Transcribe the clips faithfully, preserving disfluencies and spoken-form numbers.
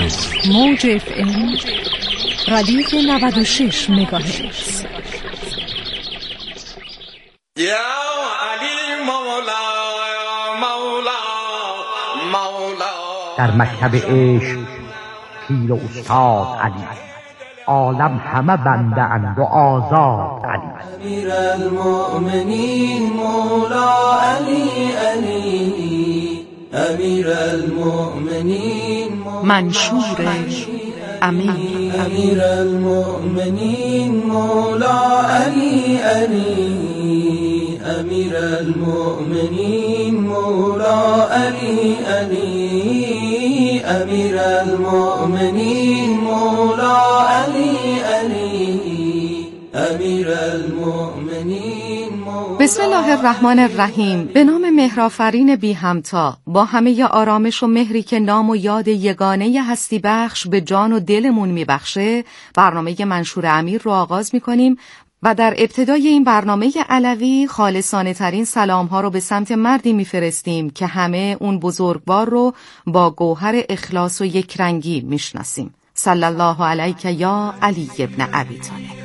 موج اف ام ردیف نود و شش مگاهرتز. یا علی مولا مولا مولا. در مکتب عشق پیر و استاد علی، عالم همه بنده اند و آزاد علی. امیر المؤمنین مولا علی علی، امیر المؤمنین منشور امیر. امیر المؤمنین مولا علی علی، امیر المؤمنین مولا علی علی، امیر المؤمنین مولا علی علی، امیر المؤمنین مولا. بسم الله الرحمن الرحیم. به نام مهرآفرین بی همتا، با همه آرامش و مهری که نام و یاد یگانه هستی بخش به جان و دلمون میبخشه، برنامه منشور امیر رو آغاز میکنیم و در ابتدای این برنامه علوی خالصانه ترین سلام ها رو به سمت مردی میفرستیم که همه اون بزرگوار رو با گوهر اخلاص و یکرنگی میشناسیم. صلی الله علیک یا علی ابن ابی طالب.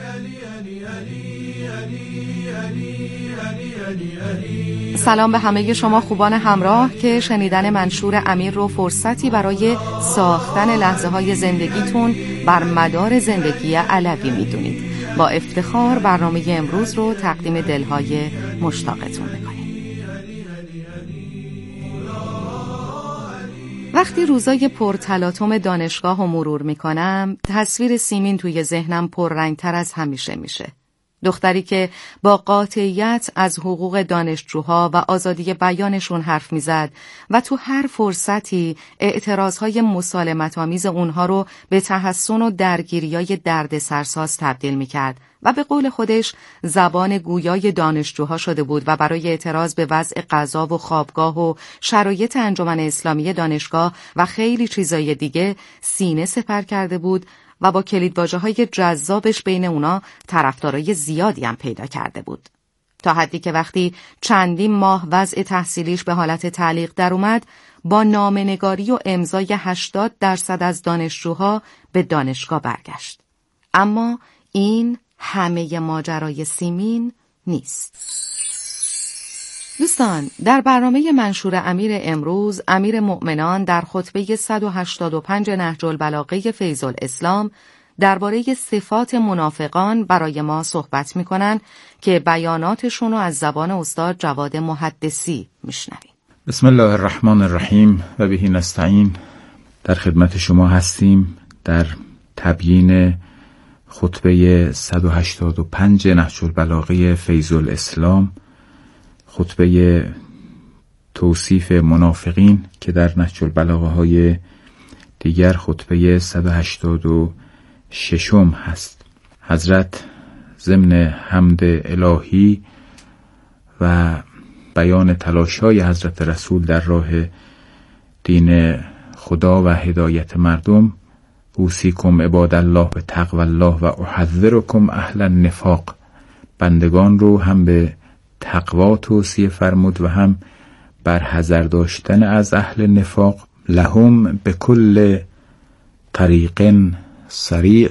سلام به همه شما خوبان همراه که شنیدن منشور امیر رو فرصتی برای ساختن لحظه های زندگیتون بر مدار زندگی علوی میدونید. با افتخار برنامه امروز رو تقدیم دلهای مشتاقتون میکنیم. وقتی روزای پرتلاطم دانشگاه رو مرور میکنم، تصویر سیمین توی ذهنم پررنگتر از همیشه میشه. دختری که با قاطعیت از حقوق دانشجوها و آزادی بیانشون حرف میزد و تو هر فرصتی اعتراضهای مسالمت‌آمیز اونها رو به تحسن و درگیریای دردسرساز تبدیل میکرد و به قول خودش زبان گویای دانشجوها شده بود و برای اعتراض به وضع غذا و خوابگاه و شرایط انجمن اسلامی دانشگاه و خیلی چیزای دیگه سینه سپر کرده بود و با کلیدواژه‌های جذابش بین اونا طرفدارای زیادی هم پیدا کرده بود. تا حدی که وقتی چندین ماه وضع تحصیلیش به حالت تعلیق در اومد، با نامه‌نگاری و امضای هشتاد درصد از دانشجوها به دانشگاه برگشت. اما این همه ماجرای سیمین نیست. دوستان، در برنامه منشور امیر امروز، امیر مؤمنان در خطبه صد و هشتاد و پنج نهج البلاغه فیض الاسلام درباره صفات منافقان برای ما صحبت می‌کنند که بیاناتشون رو از زبان استاد جواد محدثی میشنویم. بسم الله الرحمن الرحیم و به نستعین. در خدمت شما هستیم در تبیین خطبه صد و هشتاد و پنج نهج البلاغه فیض الاسلام، خطبه توصیف منافقین که در نهج البلاغه های دیگر خطبه صد و هشتاد و ششم هست. حضرت ضمن حمد الهی و بیان تلاش های حضرت رسول در راه دین خدا و هدایت مردم، اوصیکم عباد الله به تقوی الله و احذرکم اهل النفاق، بندگان رو هم به تقوا توصیه فرمود و هم بر حذر داشتن از اهل نفاق. لهم به کل طریق سریع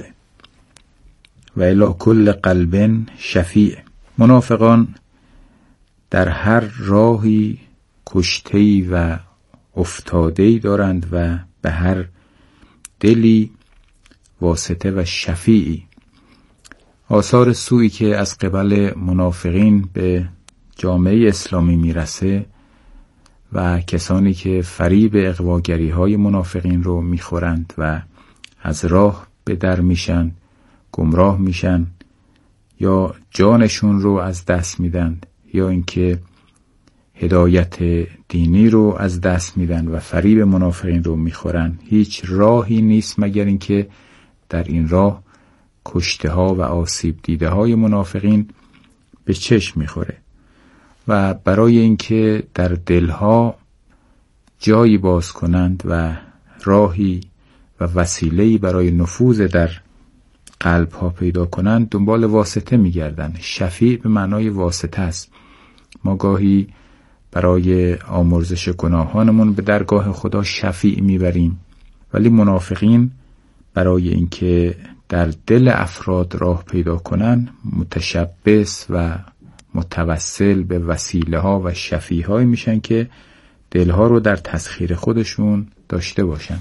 و الی کل قلب شفیع. منافقان در هر راهی کشته‌ای و افتاده‌ای دارند و به هر دلی واسطه و شفیعی. آثار سوئی که از قبل منافقین به جامعه اسلامی میرسه و کسانی که فریب اغواگری های منافقین رو میخورند و از راه به در میشن، گمراه میشن یا جانشون رو از دست میدن یا اینکه هدایت دینی رو از دست میدن و فریب منافقین رو میخورن، هیچ راهی نیست مگر اینکه در این راه کشته ها و آسیب دیده های منافقین به چشم میخوره و برای اینکه در دلها جایی باز کنند و راهی و وسیله‌ای برای نفوذ در قلب ها پیدا کنند دنبال واسطه میگردند. شفیع به معنای واسطه است. ما گاهی برای آمرزش گناهانمون به درگاه خدا شفیع میبریم ولی منافقین برای اینکه در دل افراد راه پیدا کنن متشبث و متوسل به وسیله ها و شفیع های میشن که دلها رو در تسخیر خودشون داشته باشن.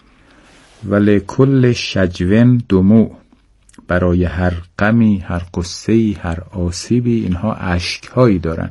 ولی کل شجون دموع، برای هر غمی، هر قصه‌ای، هر آسیبی اینها اشک‌هایی دارن.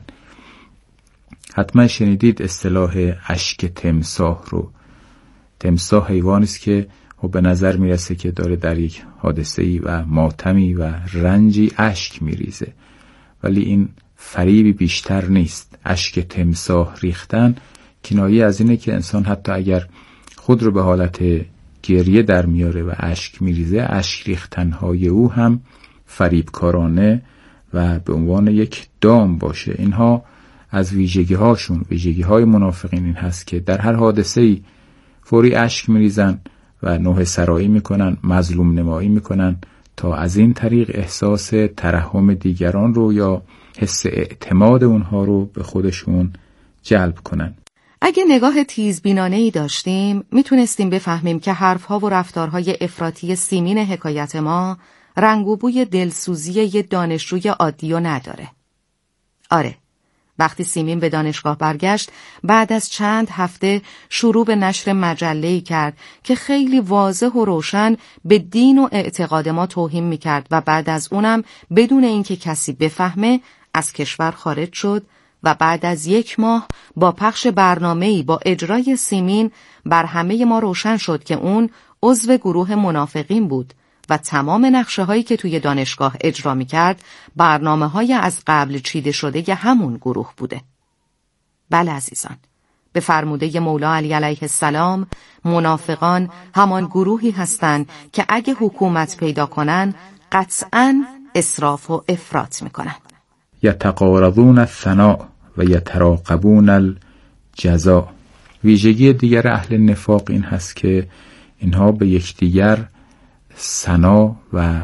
حتما شنیدید اصطلاح اشک تمساح رو. تمساح حیوانی است که به نظر میرسه که داره در یک حادثه‌ای و ماتمی و رنجی اشک میریزه، ولی این فریبی بیشتر نیست. اشک تمساح ریختن کنایه از اینه که انسان حتی اگر خود رو به حالت گریه در میاره و اشک میریزه، اشک ریختنهای او هم فریبکارانه و به عنوان یک دام باشه. اینها از ویژگی هاشون، ویژگی های منافقین این هست که در هر حادثه‌ای فوری اشک میریزن و نوح سرایی میکنن، مظلوم نمایی میکنن تا از این طریق احساس ترحم دیگران رو یا حس اعتماد اونها رو به خودشون جلب کنن. اگه نگاه تیزبینانه‌ای داشتیم میتونستیم بفهمیم که حرفها و رفتارهای افراطی سیمین حکایت ما رنگ و بوی دلسوزی یه دانشجوی عادی رو نداره. آره، وقتی سیمین به دانشگاه برگشت بعد از چند هفته شروع به نشر مجله‌ای کرد که خیلی واضح و روشن به دین و اعتقاد ما توهین میکرد و بعد از اونم بدون اینکه کسی بفهمه از کشور خارج شد و بعد از یک ماه با پخش برنامه‌ای با اجرای سیمین بر همه ما روشن شد که اون عضو گروه منافقین بود و تمام نقشه هایی که توی دانشگاه اجرا می کرد برنامه های از قبل چیده شده ی همون گروه بوده. بله عزیزان، به فرموده مولا علی علیه السلام منافقان همان گروهی هستند که اگه حکومت پیدا کنن قطعاً اسراف و افراط می کنن. یتقارضون الثناء و یتراقبون الجزاء. ویژگی دیگر اهل نفاق این هست که اینها به یکدیگر ثنا و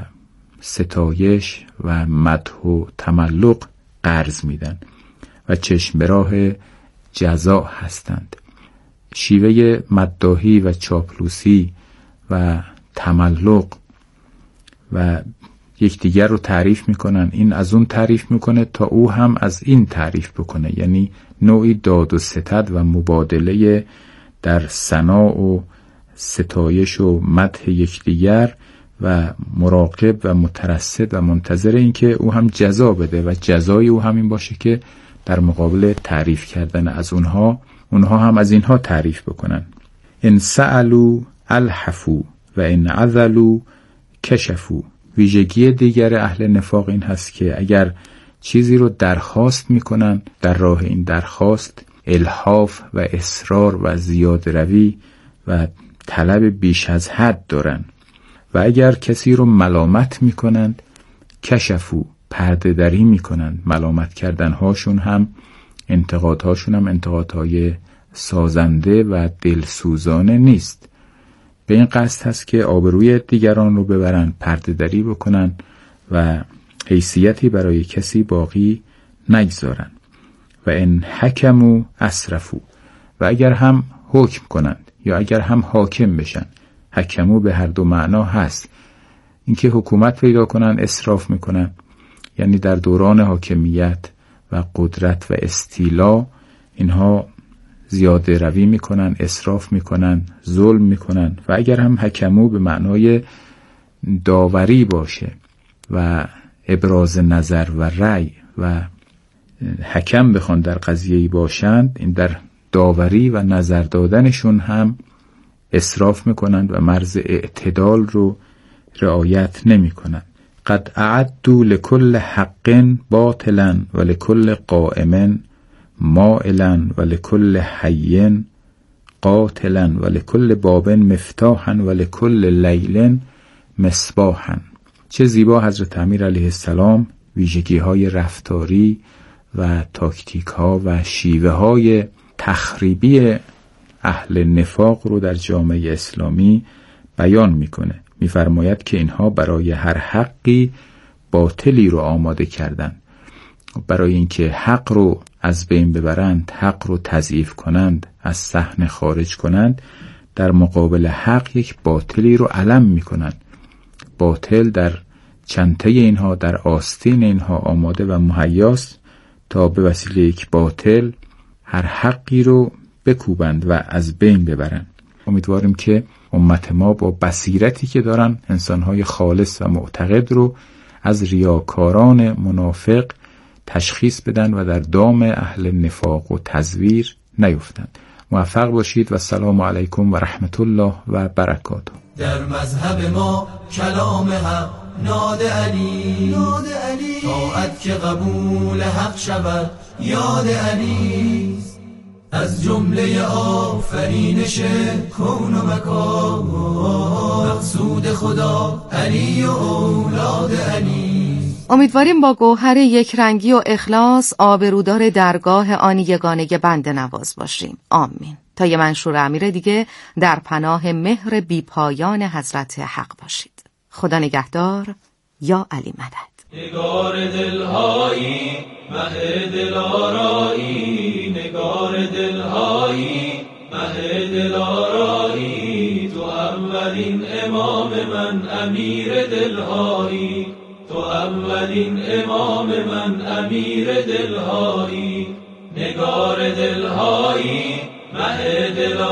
ستایش و مدح و تملق قرض میدن و چشم به راه جزا هستند. شیوه مداحی و چاپلوسی و تملق و یکدیگر رو تعریف میکنن. این از اون تعریف میکنه تا او هم از این تعریف بکنه، یعنی نوعی داد و ستد و مبادله در ثنا و ستایش و مدح یکدیگر و مراقب و مترصد و منتظر این که او هم جزا بده و جزای او هم این باشه که در مقابل تعریف کردن از اونها اونها هم از اینها تعریف بکنن. ان سألوا الحفو و ان عذلوا کشفوا. ویژگی دیگر اهل نفاق این هست که اگر چیزی رو درخواست میکنن در راه این درخواست الحاف و اصرار و زیاده روی و طلب بیش از حد دارن و اگر کسی رو ملامت میکنند کشفو، پرده دری میکنند. ملامت کردنهاشون هم انتقادهاشون هم انتقادهای سازنده و دلسوزانه نیست. به این قصد هست که آبروی دیگران رو ببرن، پرده دری بکنن و حیثیتی برای کسی باقی نگذارن. و ان حکموا اسرفوا. و اگر هم حکم کنند یا اگر هم حاکم بشن، حکمو به هر دو معنا هست. اینکه حکومت پیدا کنن اسراف میکنن، یعنی در دوران حاکمیت و قدرت و استیلا اینها زیاده روی میکنن، اسراف میکنن، ظلم میکنن. و اگر هم حکمو به معنای داوری باشه و ابراز نظر و رأی و حکم بخوان در قضیه‌ای باشند، این در داوری و نظر دادنشون هم اسراف میکنند و مرز اعتدال رو رعایت نمیکنند. قد اعدوا لكل حق باطلا و لكل قائم مائلا و لكل حي قاتلا و لكل باب مفتاحا و لكل لیل مصباحا. چه زیبا حضرت امیر علیه السلام ویژگی های رفتاری و تاکتیک ها و شیوه های تخریبی اهل نفاق رو در جامعه اسلامی بیان میکنه. میفرماید که اینها برای هر حقی باطلی رو آماده کردند. برای اینکه حق رو از بین ببرند، حق رو تضعیف کنند، از صحنه خارج کنند، در مقابل حق یک باطلی رو علم میکنن. باطل در چنته اینها، در آستین اینها آماده و مهیاست تا به وسیله یک باطل هر حقی رو بکوبند و از بین ببرند. امیدواریم که امت ما با بصیرتی که دارن انسانهای خالص و معتقد رو از ریاکاران منافق تشخیص بدن و در دام اهل نفاق و تزویر نیفتند. موفق باشید و السلام علیکم و رحمت الله و برکاته. در مذهب ما کلام حق ناد علی، ناد علی طاعت که قبول حق شود یاد علی، از جمله آفرینش کون و مکان مقصود خدا علی و اولاد علی. امیدواریم با گوهر یک رنگی و اخلاص آبرودار درگاه آن یگانه بنده نواز باشیم. آمین. تا یه منشور امیر دیگه در پناه مهر بیپایان حضرت حق باشید. خدا نگهدار. یا علی مدد. نگار دلهایی مه دلارایی، نگار دلهایی مه دلارایی، تو اولین امام من امیر دلهایی، تو اولین امام من امیر دلهایی. نگار دلهایی مه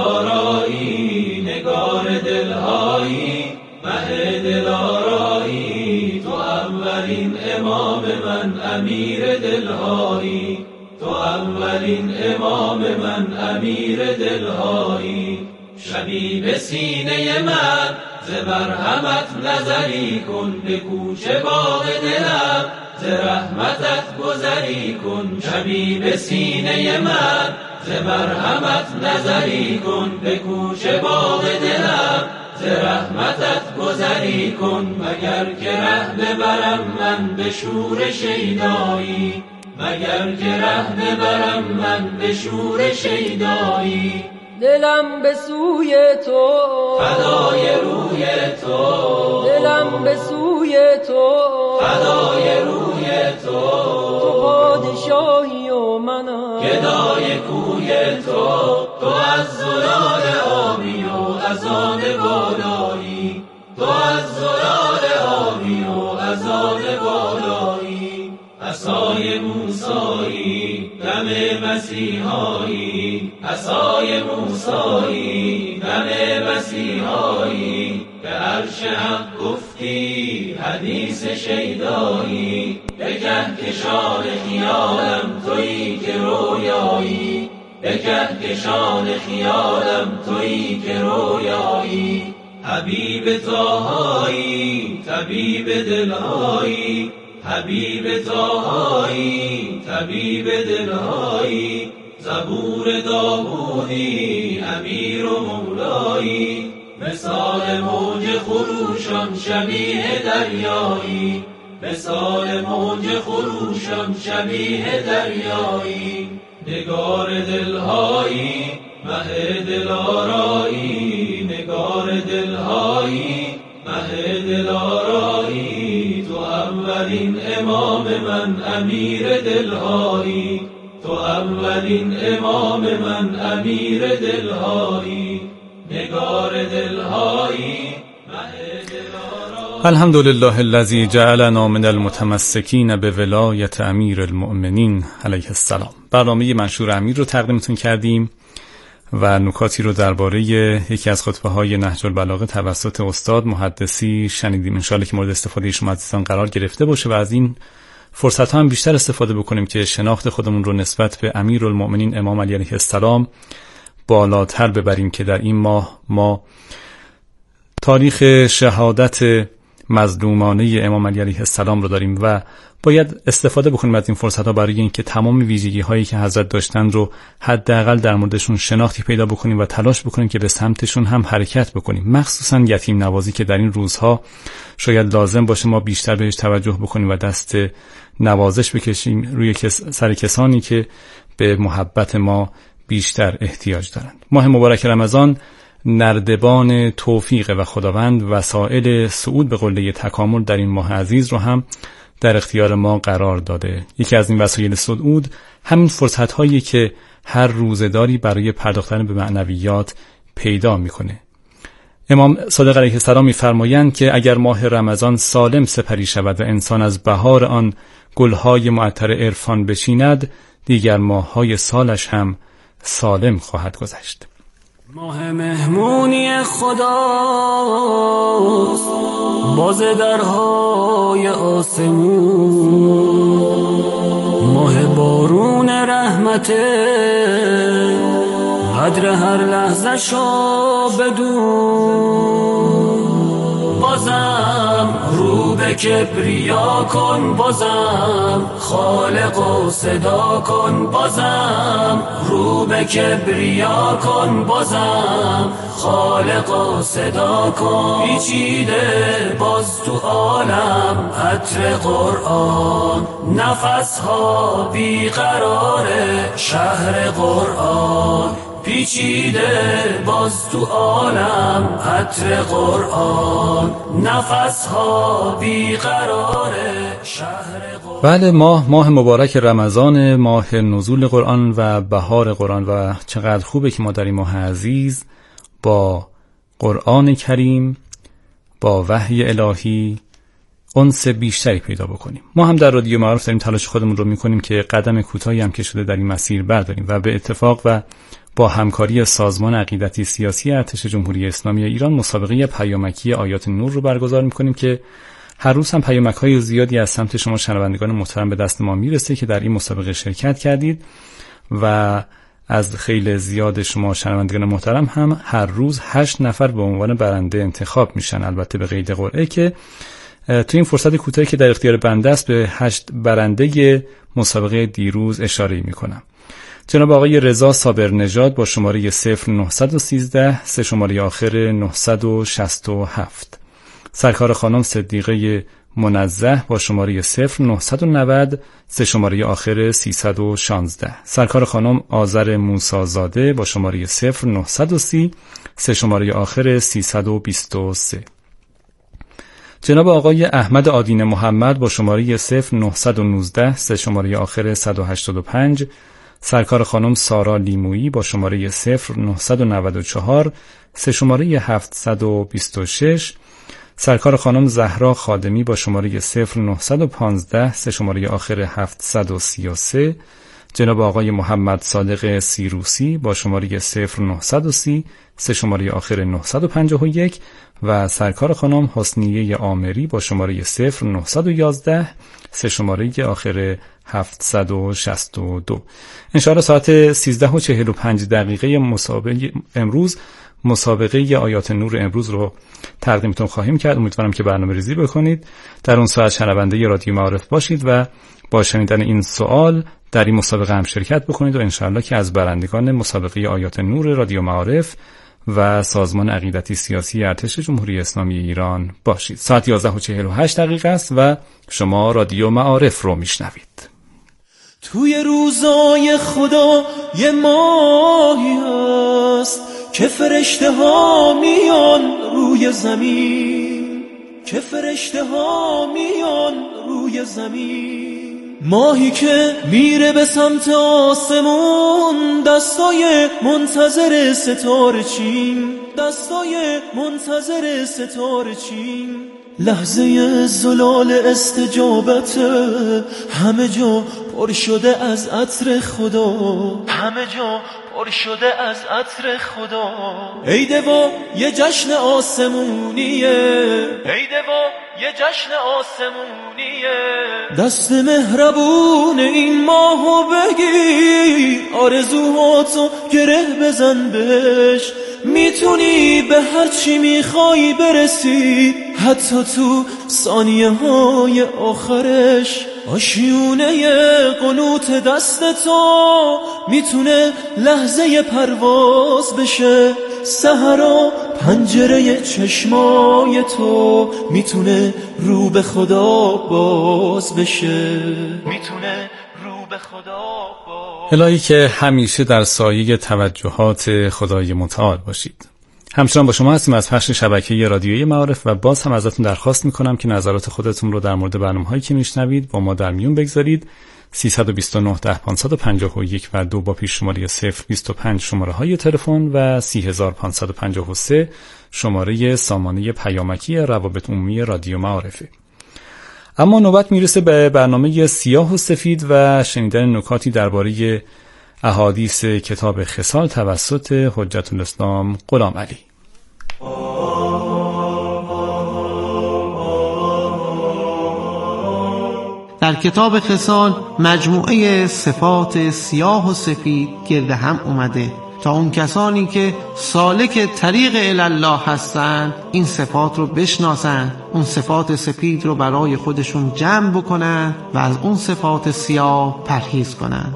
دلارایی، نگار دلهایی مه دلارایی، تو اولین امام من امیر دلهایی، تو اولین امام من امیر دلهایی. شبی به سینه من ز مرحمت نظری کن، به کوچه باغ دلم ز رحمتت گذری کن. شبی به سینه من ز مرحمت نظری کن، به کوچه باغ دلم ز رحمتت گذری کن. مگر که ره ببرم من به شور شیدایی، مگر که ره ببرم من به شور شیدایی. دلم به سوی تو فدای روی تو، دلم به سوی تو فدای روی تو. تو پادشاهی و منم گدای کوی تو، تو از زلال آبی و از آن بالایی، تو از زلال آبی و از آن بالایی. عصای موسایی دم مسیحایی، عصای موسایی دم مسیحایی. به عرش حق گفتی حدیث شیدایی، به کهکشان خیالم تویی که رویایی، به کهکشان خیالم تویی که رویایی. حبیب طاهایی طبیب دلهایی، حبیب طاهایی طبیب دلهایی. زبور داوودی امیر و مولایی، مثال موج خروشان شبیه دریایی، مثال موج خروشان شبیه دریایی. نگار دلهایی مه دلارایی، نگار دلهایی مه دلارایی. تو اولین امام من امیر دلهایی، تو اولین امام من امیر دلهایی. نگار دلهایی مه دلارایی. الحمدلله الذی جعلنا من المتمسکین به ولایت امیر المؤمنین علیه السلام. برنامه منشور امیر رو تقدیمتون کردیم و نکاتی رو درباره یکی از خطبه های نهج البلاغه توسط استاد محدثی شنیدیم. ان شاءالله که مورد استفاده شما عزیزان قرار گرفته باشه و از این فرصت ها هم بیشتر استفاده بکنیم که شناخت خودمون رو نسبت به امیرالمؤمنین امام علی علیه السلام بالاتر ببریم که در این ماه ما تاریخ شهادت مظلومانه امام علی علیه السلام رو داریم و باید استفاده بکنیم از این فرصت ها برای اینکه تمام ویژگی هایی که حضرت داشتن رو حداقل در موردشون شناختی پیدا بکنیم و تلاش بکنیم که به سمتشون هم حرکت بکنیم، مخصوصا یتیم نوازی که در این روزها شاید لازم باشه ما بیشتر بهش توجه بکنیم و دست نوازش بکشیم روی سر کسانی که به محبت ما بیشتر احتیاج دارند. ماه مبارک رمضان نردبان توفیق و خداوند وسائل صعود به قله تکامل در این ماه عزیز رو هم در اختیار ما قرار داده. یکی از این وسایل صعود همین فرصت هایی که هر روزه‌داری برای پرداختن به معنویات پیدا میکنه. امام صادق علیه السلام میفرمایند که اگر ماه رمضان سالم سپری شود و انسان از بهار آن گلهای معطر عرفان بچیند، دیگر ماه‌های سالش هم سالم خواهد گذشت. ماه مهمونی خداست، باز درهای آسمون، ماه بارون رحمته، قدر هر لحظه شو بدون. بازم رو به کبریا کن، بازم خالق و صدا کن، بازم رو به کبریا کن، بازم خالق و صدا کن. پیچیده باز تو عالم عطر قرآن، نفس ها بیقرار شهر قرآن. پیچیده باز تو عالم عطر قرآن، نفس ها بیقرار شهر قرآن. بله، ماه ماه مبارک رمضان، ماه نزول قرآن و بهار قرآن، و چقدر خوبه که ما در این ماه عزیز با قرآن کریم، با وحی الهی انس بیشتری پیدا بکنیم. ما هم در رادیو معارف داریم تلاش خودمون رو میکنیم که قدم کوتاهی هم که شده در این مسیر برداریم و به اتفاق و با همکاری سازمان عقیدتی سیاسی ارتش جمهوری اسلامی ایران مسابقه پیامکی آیات نور رو برگزار میکنیم که هر روز هم پیامک‌های زیادی از سمت شما شنوندگان محترم به دست ما میرسه که در این مسابقه شرکت کردید و از خیلی زیاد شما شنوندگان محترم هم هر روز هشت نفر به عنوان برنده انتخاب میشن، البته به قید قرعه، که تو این فرصت کوتاهی که در اختیار بنده است به هشت برنده مسابقه دیروز اشاره میکنم. جناب آقای رضا صابر نژاد با شماره صفر نه یک سه سه شماره آخر نه شش هفت، سرکار خانم صدیقه منزه با شماره صفر نه نه صفر سه شماره آخر سیصد و شانزده، سرکار خانم آذر موسی زاده با شماره صفر نه یک صفر سه شماره آخر سیصد و بیست و سه، جناب آقای احمد آدین محمد با شماره صفر نه یک نه سه شماره آخر صد و هشتاد و پنج، سرکار خانم سارا لیمویی با شماره صفر نه نه چهار سه شماره هفتصد و بیست و شش، سرکار خانم زهرا خادمی با شماره صفر نه یک پنج سه شماره آخر هفتصد و سی و سه، جناب آقای محمد صادق سیروسی با شماره صفر نه یک صفر سه شماره آخر نهصد و پنجاه و یک و سرکار خانم حسنیه آمری با شماره صفر نه یک یک سه شماره آخر هفتصد و شصت و دو. انشاءالله ساعت سیزده و چهل و پنج دقیقه مسابقه امروز مسابقه آیات نور امروز رو تقدیمتون خواهیم کرد. امیدوارم که برنامه ریزی بکنید، در اون ساعت شنونده رادیو معارف باشید و با شنیدن این سوال در این مسابقه هم شرکت بکنید و انشاءالله که از برندگان مسابقه آیات نور رادیو معارف و سازمان عقیدتی سیاسی ارتش جمهوری اسلامی ایران باشید. ساعت یازده و چهل و هشت دقیقه است و شما رادیو معارف رو میشنوید. توی روزای خدا یه ماهی هست که فرشته ها میان روی زمین، که فرشته ها میان روی زمین، ماهی که میره به سمت آسمون، دستای منتظر ستاره چین، دستای منتظر ستاره چین، لحظه زلال استجابت، همه جا پر شده از عطر خدا، همه جا پر شده از عطر خدا. ای دوا یه جشن آسمونیه، ای دوا یه جشن آسمونیه، دست مهربون این ماهو بگیر، آرزوهاتو گره بزن بهش، میتونی به هر چی میخوای برسی، حتی تو ثانیه های آخرش. آشیونه قنوت دست تو میتونه لحظه پرواز بشه، سحرا پنجره چشمای تو میتونه رو به خدا باز بشه، میتونه رو به خدا باز. الهی که همیشه در سایه توجهات خدای متعال باشید. همچنان با شما هستیم از پخش شبکه رادیویی معارف و باز هم ازتون درخواست میکنم که نظرات خودتون رو در مورد برنامه‌هایی که میشنوید با ما در میون بگذارید. سیصد و بیست و نه ده پانصد و پنجاه و یک و دو با پیش شماره صفر بیست و پنج شماره های تلفن و سی هزار و پانصد و پنجاه و سه شماره سامانه پیامکی روابط عمومی رادیو معارفه. اما نوبت میرسه به برنامه سیاه و سفید و شنیدن نکاتی درباره احادیث کتاب خصال توسط حجت الاسلام غلام علی. در کتاب خصال مجموعه صفات سیاه و سفید گرد هم اومده تا اون کسانی که سالک طریق الله هستند این صفات رو بشناسن، اون صفات سفید رو برای خودشون جمع بکنن و از اون صفات سیاه پرهیز کنن.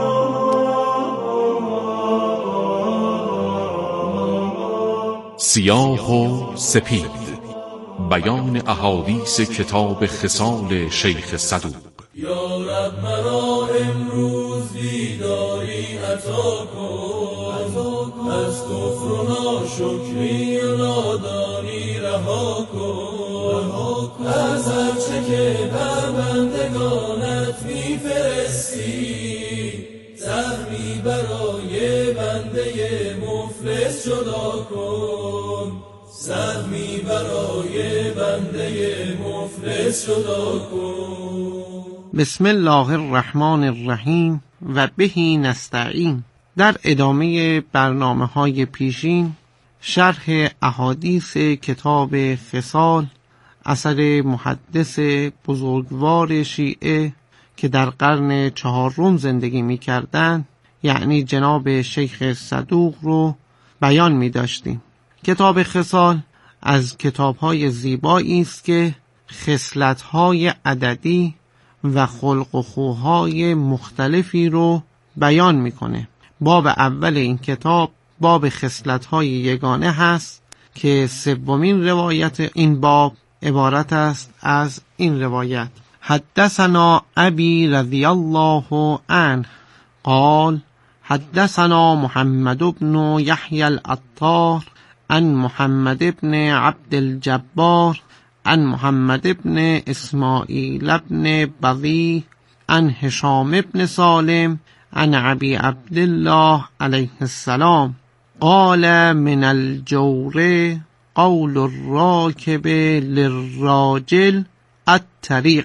سیاه و سپید، بیان احادیث کتاب خصال شیخ صدوق. یا رب مرا امروز بیداری عطا کن، از کفر و ناشکری و نادانی رها کن، از هرچه که بر بندگانت میفرستی سهمی برای بنده مفلس جدا کن، سهمی برای بنده مفلس جدا کن. بسم الله الرحمن الرحیم و بهی نستعین. در ادامه برنامه های پیشین شرح احادیث کتاب خصال اثر محدث بزرگوار شیعه که در قرن چهارم زندگی می کردن، یعنی جناب شیخ صدوق رو بیان می داشتیم. کتاب خصال از کتاب‌های زیبایی است که خصلت‌های عددی و خلق و خوهای مختلفی رو بیان میکنه. باب اول این کتاب باب خصلت‌های یگانه هست که سومین روایت این باب عبارت است از این روایت: حدثنا ابی رضی الله عنه قال حدثنا محمد بن یحیی العطار عن محمد بن عبد الجبار عن محمد بن اسماعیل بن بضی عن هشام بن سالم عن ابی عبدالله علیه السلام قال من الجور قول الراکب للراجل الطریق.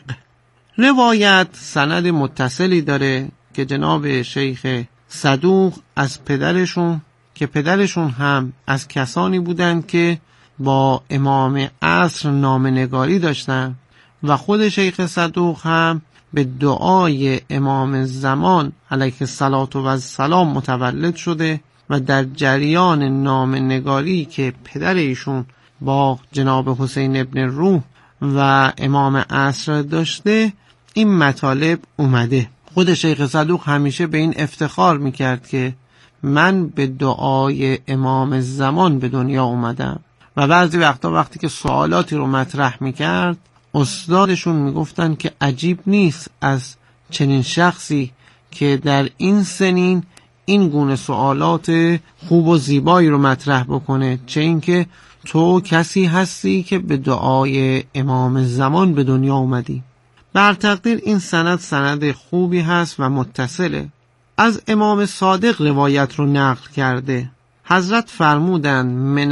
روایت سند متصلی داره که جناب شیخ صدوق از پدرشون که پدرشون هم از کسانی بودند که با امام عصر نامنگاری داشتن و خود شیخ صدوق هم به دعای امام زمان علیه السلام متولد شده و در جریان نامنگاری که پدر ایشون با جناب حسین ابن روح و امام عصر داشته این مطالب اومده. خود شیخ صدوق همیشه به این افتخار میکرد که من به دعای امام زمان به دنیا اومدم و بعضی وقتا وقتی که سوالاتی رو مطرح میکرد استادشون میگفتن که عجیب نیست از چنین شخصی که در این سنین این گونه سوالات خوب و زیبایی رو مطرح بکنه، چه اینکه تو کسی هستی که به دعای امام زمان به دنیا اومدی. بر تقدیر این سند سند خوبی هست و متصله. از امام صادق روایت رو نقل کرده. حضرت فرمودند من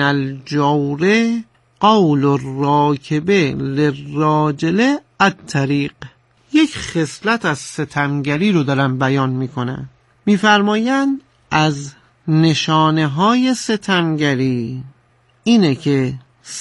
الجور قول الراکب للراجل الطریق. یک خصلت از ستمگری رو دارن بیان میکنن. میفرمایند از نشانه های ستمگری اینه که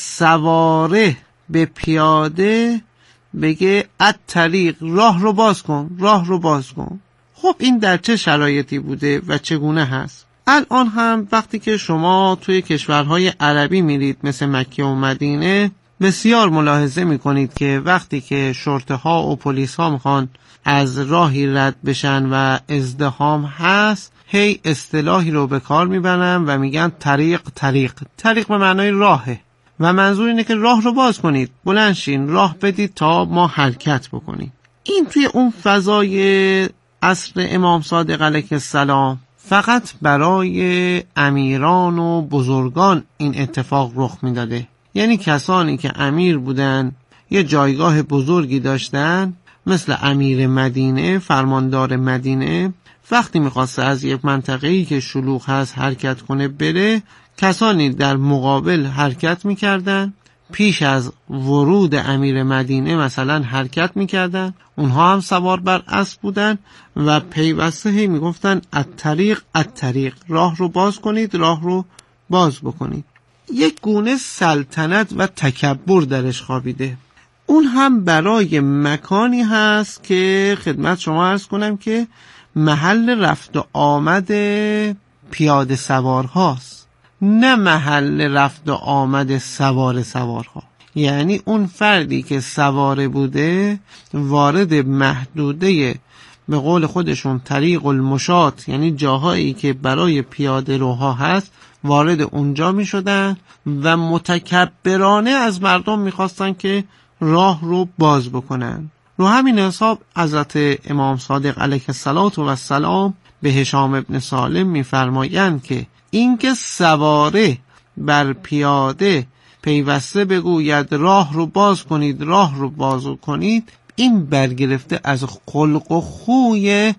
سواره به پیاده بگه الطریق، راه رو باز کن، راه رو باز کن. خب این در چه شرایطی بوده و چگونه هست؟ الان هم وقتی که شما توی کشورهای عربی میرید مثل مکه و مدینه بسیار ملاحظه میکنید که وقتی که شرطه ها و پلیس ها میخوان از راهی رد بشن و ازدحام هست هی اصطلاحی رو به کار میبرن و میگن طریق طریق طریق به معنای راهه و منظور اینه که راه رو باز کنید، بلند شین، راه بدید تا ما حرکت بکنیم. این توی اون فضای عصر امام صادق علیه السلام فقط برای امیران و بزرگان این اتفاق رخ میداده. یعنی کسانی که امیر بودن یه جایگاه بزرگی داشتن مثل امیر مدینه، فرماندار مدینه، وقتی میخواسته از یک منطقه‌ای که شلوغ هست حرکت کنه بره، کسانی در مقابل حرکت میکردن، پیش از ورود امیر مدینه مثلا حرکت میکردن، اونها هم سوار بر اسب بودن و پیوسته هی میگفتن الطریق الطریق، راه رو باز کنید، راه رو باز بکنید. یک گونه سلطنت و تکبر درش خوابیده. اون هم برای مکانی هست که خدمت شما عرض کنم که محل رفت و آمد پیاده سوار هاست، نه محل رفت و آمد سوار سوارها. یعنی اون فردی که سواره بوده وارد محدوده به قول خودشون طریق المشاة، یعنی جاهایی که برای پیاده روها هست، وارد اونجا می شدن و متکبرانه از مردم می خواستن که راه رو باز بکنن. رو همین حساب حضرت امام صادق علیه السلام به هشام ابن سالم می فرمایند که اینکه سواره بر پیاده پیوسته بگوید راه رو باز کنید، راه رو باز کنید، این برگرفته از خلق و خوی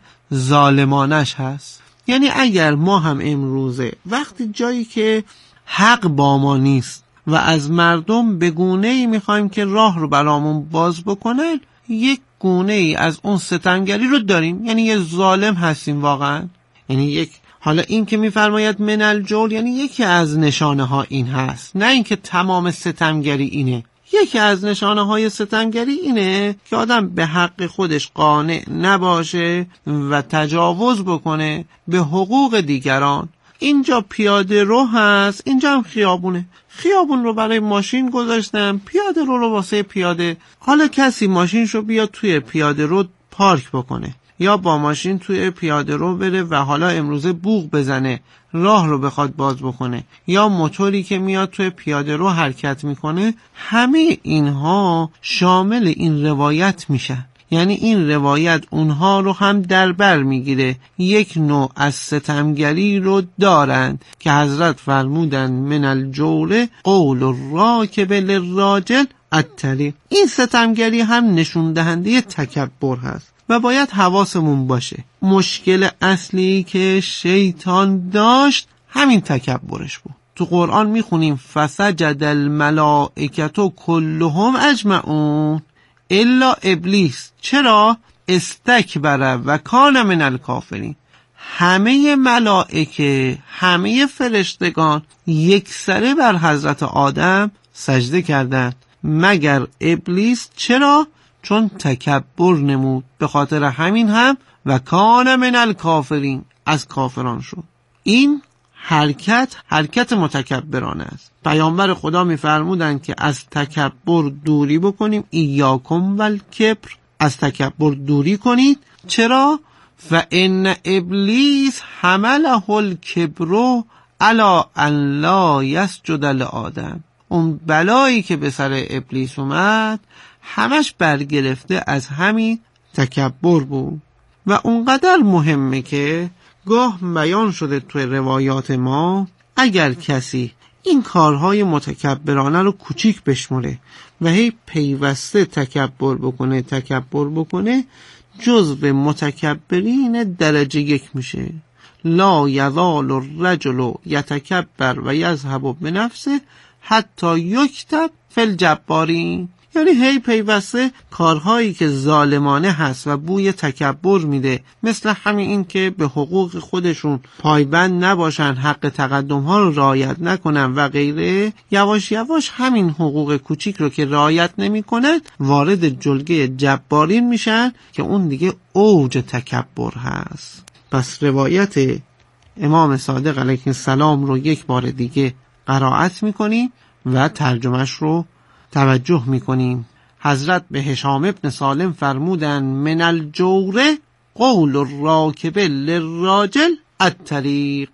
ظالمانش هست. یعنی اگر ما هم امروزه وقتی جایی که حق با ما نیست و از مردم به گونه‌ای میخوایم که راه رو برامون باز بکنن، یک گونه ای از اون ستمگری رو داریم، یعنی یه ظالم هستیم واقعا. یعنی یک حالا این که میفرماید من الجور، یعنی یکی از نشانه ها این هست، نه اینکه تمام ستمگری اینه. یکی از نشانه های ستمگری اینه که آدم به حق خودش قانع نباشه و تجاوز بکنه به حقوق دیگران. اینجا پیاده رو هست، اینجا هم خیابونه، خیابون رو برای ماشین گذاشتم، پیاده رو رو واسه پیاده. حالا کسی ماشینشو بیاد توی پیاده رو پارک بکنه یا با ماشین توی پیاده رو بره و حالا امروزه بوق بزنه راه رو بخواد باز بکنه، یا موتوری که میاد توی پیاده رو حرکت میکنه، همه اینها شامل این روایت میشن. یعنی این روایت اونها رو هم در بر میگیره. یک نوع از ستمگری رو دارند که حضرت فرمودن من الجور قول الراکب للراجل الطریق. این ستمگری هم نشون دهنده تکبر هست و باید حواسمون باشه. مشکل اصلی که شیطان داشت همین تکبرش بود. تو قرآن میخونیم فسجد الملائکة کلهم اجمعون الا ابلیس. چرا؟ استکبر و کان من الکافرین. همه ملائکه، همه فرشتگان یکسره بر حضرت آدم سجده کردند مگر ابلیس. چرا؟ چون تکبر نمود. به خاطر همین هم و کان من الکافرین، از کافران شد. این حرکت حرکت متکبرانه است. پیامبر خدا می‌فرمودند که از تکبر دوری بکنیم. ایاکم والکبر، از تکبر دوری کنید. چرا؟ فان ابلیس حمله الکبر علی ان لا یسجد لآدم. اون بلایی که به سر ابلیس اومد همش برگرفته از همین تکبر بود و اونقدر مهمه که گاه بیان شده توی روایات ما اگر کسی این کارهای متکبرانه رو کوچیک بشمره و هی پیوسته تکبر بکنه تکبر بکنه جزو متکبرین درجه یک میشه. لا یزال الرجل یتکبر و یذهب بنفسه حتی یکتب فی الجبارین. یعنی هی پیوسته کارهایی که ظالمانه هست و بوی تکبر میده، مثل همین این که به حقوق خودشون پایبند نباشن، حق تقدم ها رو رعایت نکنن و غیره، یواش یواش همین حقوق کوچیک رو که رعایت نمیکنن وارد جلگه جبارین میشن که اون دیگه اوج تکبر هست. پس روایت امام صادق علیه السلام رو یک بار دیگه قرائت میکنیم و ترجمهش رو توجه میکنیم. حضرت به هشام ابن سالم فرمودن من الجور قول الراکب للراجل الطریق.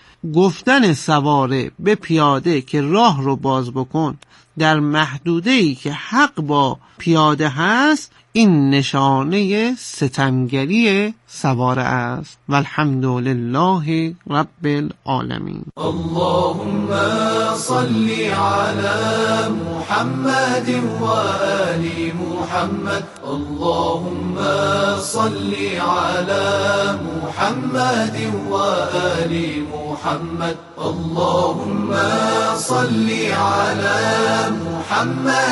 گفتن سواره به پیاده که راه رو باز بکن در محدوده‌ای که حق با پیاده هست، این نشانه ستمگری سواره است. والحمدلله رب العالمین. اللهم صل على محمد وآل محمد. اللهم صل على محمد وآل محمد. اللهم صل على محمد